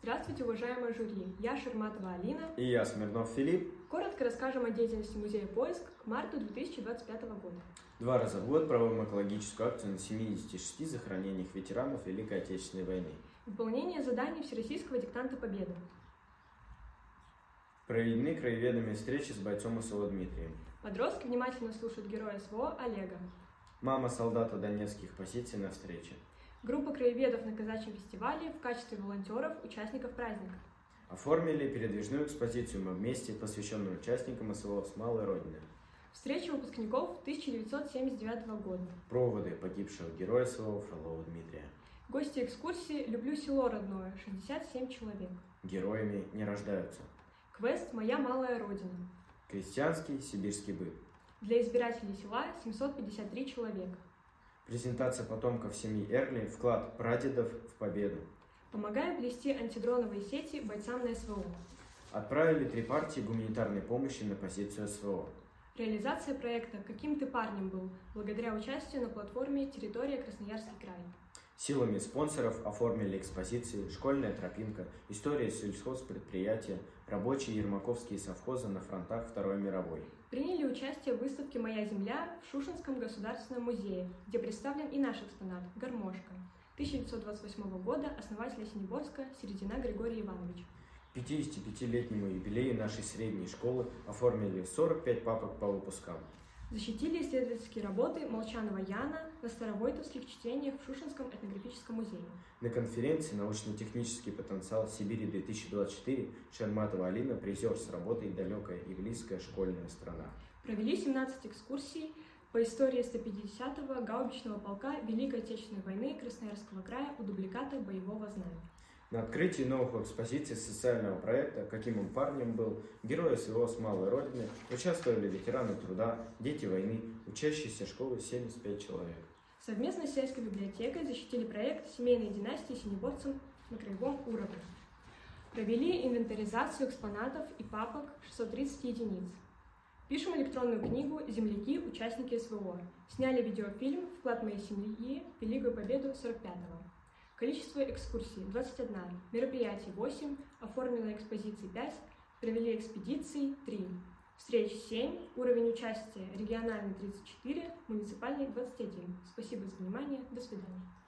Здравствуйте, уважаемое жюри! Я Шерматова Алина. И я Смирнов Филипп. Коротко расскажем о деятельности музея «Поиск» к марту 2025 года. 2 раза в год проводим экологическую акцию на 76 захоронениях ветеранов Великой Отечественной войны. Выполнение заданий Всероссийского диктанта Победы. Проведены краеведами встречи с бойцом СВО Дмитрием. Подростки внимательно слушают героя СВО Олега. Мама солдата донецких позиций на встрече. Группа краеведов на казачьем фестивале в качестве волонтеров, участников праздника. Оформили передвижную экспозицию «Мы вместе», посвященную участникам СВО с малой родины. Встреча выпускников 1979 года. Проводы погибшего героя СВО Фролова Дмитрия. Гости экскурсии «Люблю село родное» 67 человек. Героями не рождаются. Квест «Моя малая родина». Крестьянский сибирский быт. Для избирателей села 753 человека. Презентация потомков семьи Эрли, вклад прадедов в победу. Помогаем плести антидроновые сети бойцам на СВО. Отправили 3 партии гуманитарной помощи на позицию СВО. Реализация проекта «Каким ты парнем был» благодаря участию на платформе «Территория Красноярский край». Силами спонсоров оформили экспозиции «Школьная тропинка», «История сельхозпредприятия», рабочие ермаковские совхозы на фронтах Второй мировой. Приняли участие в выставке «Моя земля» в Шушенском государственном музее, где представлен и наш экспонат – гармошка. 1928 года основатель Синеборска Середина Григорий Иванович. 55-летнему юбилею нашей средней школы оформили 45 папок по выпускам. Защитили исследовательские работы Молчанова Яна на старовойтовских чтениях в Шушенском этнографическом музее. На конференции «Научно-технический потенциал Сибири-2024» Шерматова Алина, призер с работой «Далекая и близкая школьная страна». Провели 17 экскурсий по истории 150-го гаубичного полка Великой Отечественной войны Красноярского края у дубликата боевого знамени. На открытии новых экспозиций социального проекта «Каким он парнем был» герои СВО с малой родины участвовали ветераны труда, дети войны, учащиеся школы 75 человек. Совместно с сельской библиотекой защитили проект «Семейные династии синеборцам на краевом уровне». Провели инвентаризацию экспонатов и папок 630 единиц. Пишем электронную книгу «Земляки. Участники СВО». Сняли видеофильм «Вклад моей семьи в Великую Победу 45-го». Количество экскурсий – 21, мероприятий – 8, оформлено экспозиций – 5, провели экспедиции – 3, встреч – 7, уровень участия – региональный – 34, муниципальный – 21. Спасибо за внимание, до свидания.